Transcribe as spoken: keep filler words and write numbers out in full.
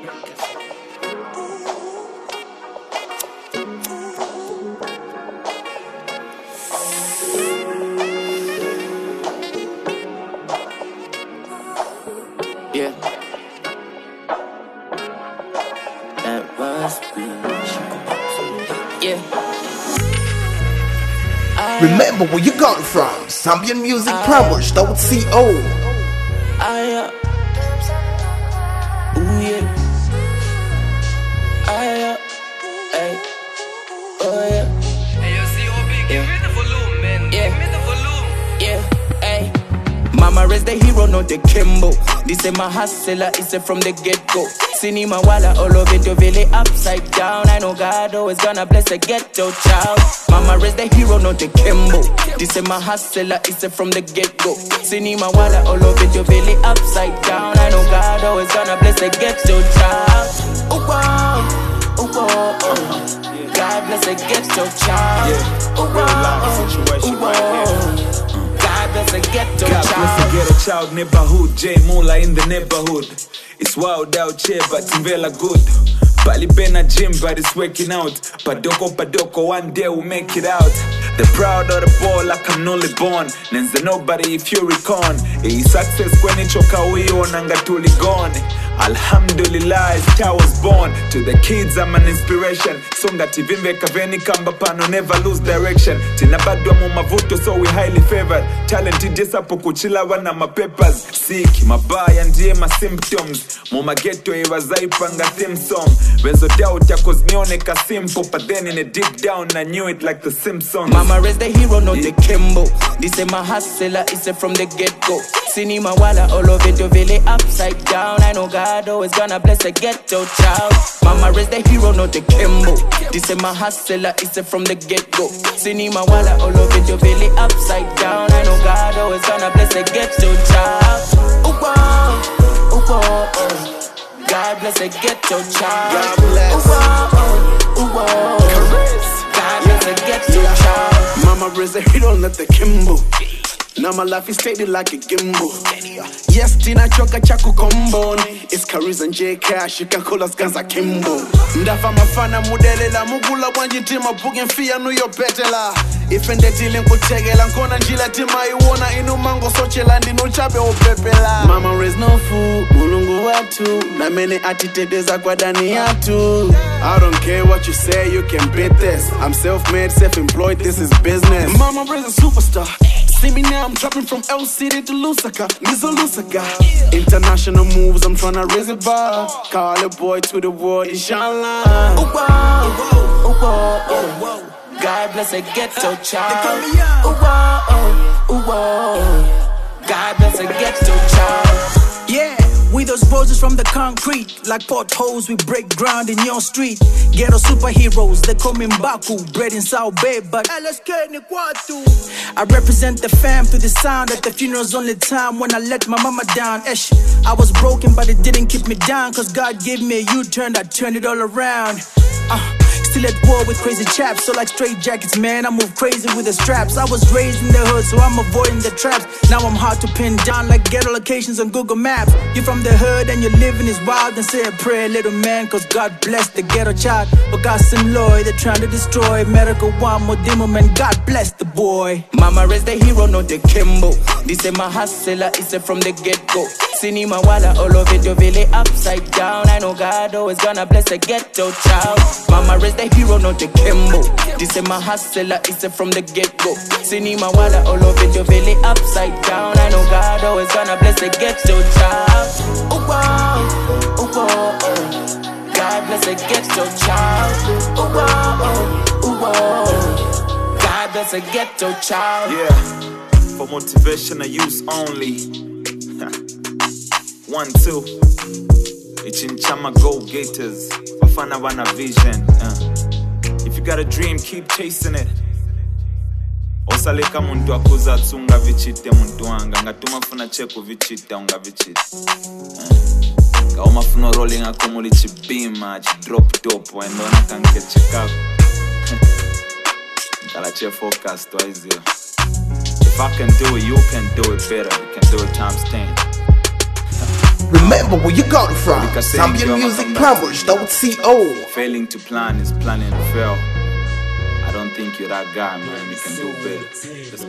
Yeah. That must be. Yeah. I, Remember where you got from. Zambian Music Powers dot co. I, uh, ooh, yeah. I, uh, ay, oh, yeah. Hey, yo, C O B, give me the volume, man. Yeah. Give me the volume. Yeah, ay. Mama raised the hero, not the Kimbo. This is my hustler, it's a from the get-go. Cinema walla, all of it, really upside down. I know God always gonna bless the ghetto child. Mama raised the hero, not the Kimbo. This is my hustler, it's a from the get-go. Cinema walla, all of it, really upside down. I know God always gonna bless the ghetto child. Oh wow, oh wow, oh. God bless the ghetto child. Yeah, oh real wow, life situation oh, right wow. here. God bless the ghetto God child. bless the ghetto child neighborhood. J Mula in the neighborhood. It's wild out here, but Timvela good. Bali Bena gym, but it's working out. Padoko Padoko, one day we'll make it out. The proud of the ball like I'm newly born. Nenza nobody if you recon. A success when it choka we on angatuli gone. Alhamdulillah, it's I was born. To the kids I'm an inspiration. Songa tivimbe kaveni kamba pano, never lose direction. Tinabadwa mu mavuto so we highly favored. Talented jesa pokuchila wana ma papers. Sick, mabaya ndiye ma symptoms. Mu mageto iwazaipanga theme song. Wenzo doubt ya cause nioneka simple. But then in a deep down I knew it like the Simpsons. Mama raised the hero, not the Kimbo. This is my hustler, it's a from the get-go. Cinema walla, all of it, really upside down. I know God always gonna bless the ghetto child. Mama raised the hero, not the Kimbo. This is my hustler, it's a from the get-go. Cinema walla, all of it, really upside down. I know God always gonna bless the ghetto child. Oh wow, oh wow, oh. God bless the ghetto child. God bless. Oh wow, oh, oh wow. God bless the ghetto child. Mama raised a hero, not the Kimbo. Now my life is steady like a gimbal. Yes, Tina Choka Chaku Combo. It's Caris and J Cash, you can call us Ganza Kimbo. Ndafa mafana mudelela mugula wanji tima bugin fia nu yo betela. Ifende tili nkutegela nkona njila tima iwona inu mango sochela ndi nuchabe upepela. Mama raised no fool, mulungu watu na mene atitedeza kwa dani yatu. I don't care what you say, you can beat this. I'm self-made, self-employed, this is business. Mama raised a superstar. See me now, I'm trapping from L City to Lusaka, Nizo Lusaka. International moves, I'm tryna raise it bar. Call a boy to the world, inshallah. Oh wow, oh wow, oh. God bless a ghetto child. Oh wow, oh wow. God bless a ghetto child. Yeah, we those roses from the concrete. Like potholes, we break ground in your street. Ghetto superheroes, they call me Mbaku. Bred in South Bay, but I represent the fam through the sound. At the funeral's only time when I let my mama down. Esh, I was broken, but it didn't keep me down. Cause God gave me a U-turn that turned it all around. Uh, Still at war with crazy chaps, so like straight jackets, man, I move crazy with the straps. I was raised in the hood, so I'm avoiding the traps. Now I'm hard to pin down like ghetto locations on Google Maps. You're from the hood and you're living is wild, and say a prayer, little man, cause God bless the ghetto child. But God some Lloyd, they're trying to destroy Medical one more demo, man, God bless the boy. Mama raised the hero, not the Kimbo. This is my hustler, it's a from the get-go. Cinema walla, all of it, you're really upside down. I know God always gonna bless the ghetto child. Mama raised the hero, not the Kimbo. This is my hustler, it's a from the get-go. Cinema walla, all of it, you're really upside down. I know God always gonna bless the ghetto child. Oh wow, oh wow, oh. God bless the ghetto child. Oh wow, oh, oh wow. God bless the ghetto child. Yeah, for motivation I use only. One, two. It's in Chama go-getters. Wafana wana vision. Uh. If you got a dream, keep chasing it. Osaleka muntu akuza tsunga vichite muntu wanga. Ngatuma funa cheku vichite unga vichite. Uh. Kauma funo rolling akumuli chibima, chidrop top, waendona kanke chikaku. Kala che focus twice here. If I can do it, you can do it better. You can do it times ten. Remember where you got it from. Because Zambian saying Music you're gonna come Promos back to me. dot co. Failing to plan is planning to fail. I don't think you're that guy, man. You can do better. Let's